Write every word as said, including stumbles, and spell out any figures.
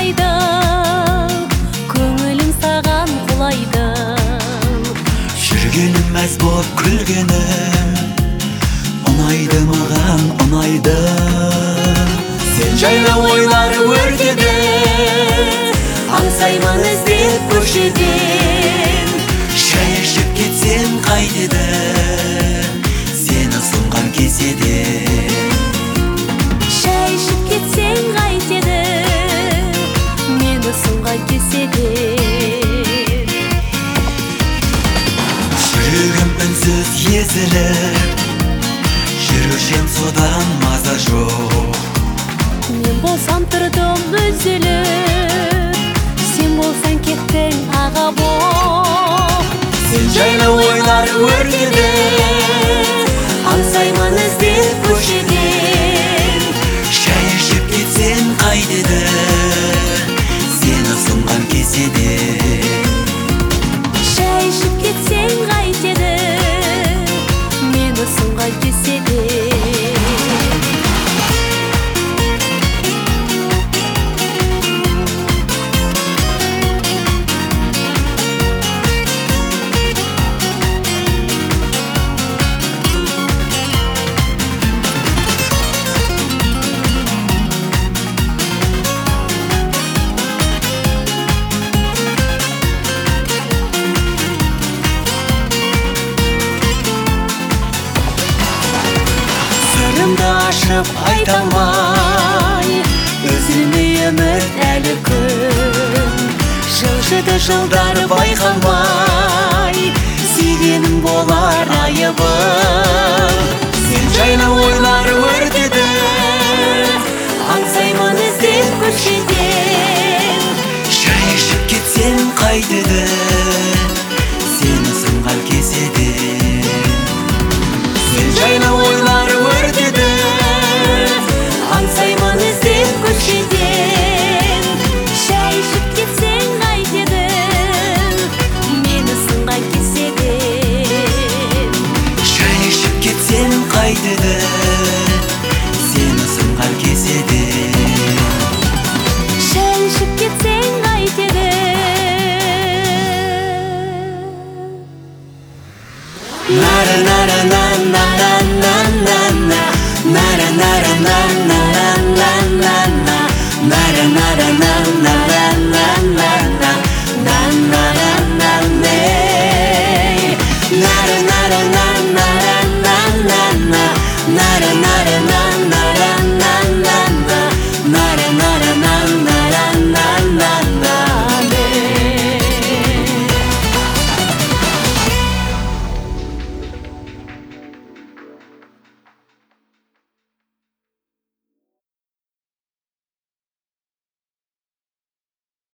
ұнайды, көңілім саған құлайды. Жүргенім мәз боп күлгенім ұнайды, маған ұнайды. Сен жайлы ойлар өртеді, аңсаймын іздеп көшеден. Шай ішіп кетсем қайтеді, сені ұсынған кеседе. Шай ішіп кетсең қайтеді, мені ұсынған кеседе. Жүрегім үнсіз езіліп, жүрушем содан маза жоқ. Мен болсам тұрдым үзіліп, сен болсаң кеттің аға боп. Сен жайлы ойлар өртеді, аңсаймын іздеп көшеден. Шай ішіп кетсең қайтеді, сені ұсынған кеседе. Шай ішіп кетсең қайтеді, мені ұсынған кеседе. Сырымды ашып айта алмай, үзілмей үміт әлі күн. Жылжыды жылдар байқалмай, сүйгенің болар айыбым. Сен жайлы ойлар өртеді, аңсаймын іздеп көшеден. Шай ішіп кетсем қайтеді, сені ұсынған кеседе. Сен жайлы ойлар өртеді, аңсаймын іздеп көшеден. Шай ішіп кетсең қайтеді, мені ұсынған кеседен. Шай ішіп кетсем қайтеді, сені ұсынған кеседе. Шай ішіп кетсең қайтеді. Нара нара на на на на на на нара нара на на на на на нара нара на на на